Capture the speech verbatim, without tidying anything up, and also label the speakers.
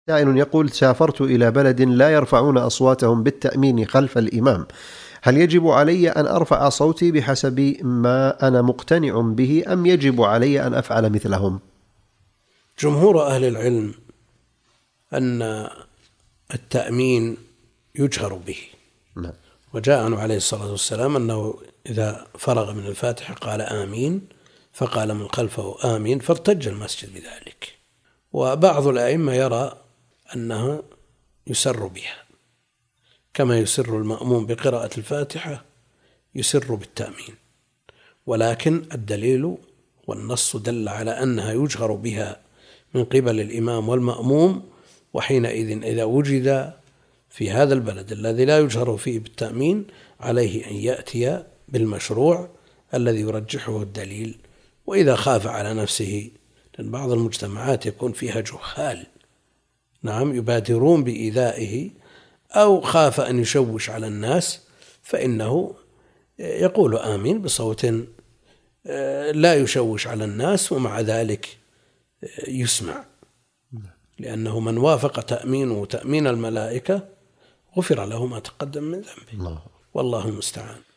Speaker 1: سائل يقول: سافرت إلى بلد لا يرفعون أصواتهم بالتأمين خلف الإمام، هل يجب علي أن أرفع صوتي بحسب ما أنا مقتنع به، أم يجب علي أن أفعل مثلهم؟
Speaker 2: جمهور أهل العلم أن التأمين يجهر به.
Speaker 1: نعم.
Speaker 2: وجاء عنه عليه الصلاة والسلام أنه إذا فرغ من الفاتحة قال آمين، فقال من خلفه آمين، فارتج المسجد بذلك. وبعض الأئمة يرى أنه يسر بها، كما يسر المأموم بقراءة الفاتحة يسر بالتأمين، ولكن الدليل والنص دل على أنها يجهر بها من قبل الإمام والمأموم. وحينئذ إذا وجد في هذا البلد الذي لا يجهر فيه بالتأمين عليه أن يأتي بالمشروع الذي يرجحه الدليل. وإذا خاف على نفسه، لأن بعض المجتمعات يكون فيها جهال، نعم، يبادرون بإيذائه، أو خاف أن يشوش على الناس، فإنه يقول آمين بصوت لا يشوش على الناس، ومع ذلك يسمع، لأنه من وافق تأمينه تأمين الملائكة غفر له ما تقدم من ذنبه، والله المستعان.